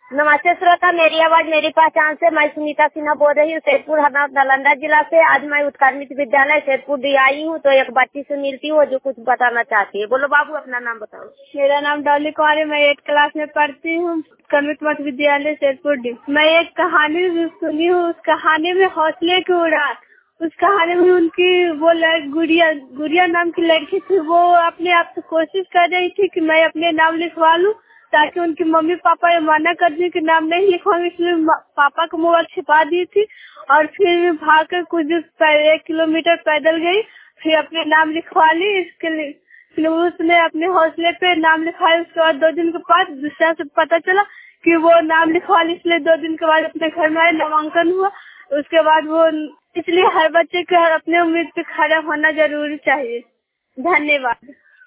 नमस्ते श्रोता, मेरी आवाज मेरी पहचान से मैं सुनीता सिन्हा बोल रही हूँ, सैदपुर नालंदा जिला से। आज मैं उत्कर्मित विद्यालय सैदपुर दी आई हूँ, तो एक बच्ची से मिलती हूँ जो कुछ बताना चाहती है। बोलो बाबू, अपना नाम बताओ। मेरा नाम डॉली कुमार है, मैं 8 क्लास में पढ़ती हूँ, उत्कर्मित मध्य विद्यालय सैदपुर डी। मैं एक कहानी सुनी हूँ, उस कहानी में हौसले की उड़ान। उस कहानी में उनकी वो गुड़िया नाम की लड़की थी, वो अपने आप से कोशिश कर रही थी कि मैं अपने नाम लिखवा लूं, ताकि उनके मम्मी पापा ये मना कर दें कि नाम नहीं लिखवाएंगे, इसलिए पापा को मोबाइल छिपा दी थी और फिर भागकर कुछ 1 किलोमीटर पैदल गई, फिर अपने नाम लिखवा ली। इसके लिए फिर उसने अपने हौसले पे नाम लिखवाया। उसके बाद 2 दिन के बाद दूसरा से पता चला कि वो नाम लिखवा ली, इसलिए 2 दिन के बाद अपने घर में आए, नामांकन हुआ। उसके बाद वो, इसलिए हर बच्चे को अपने उम्मीद पे खड़ा होना जरूरी चाहिए। धन्यवाद।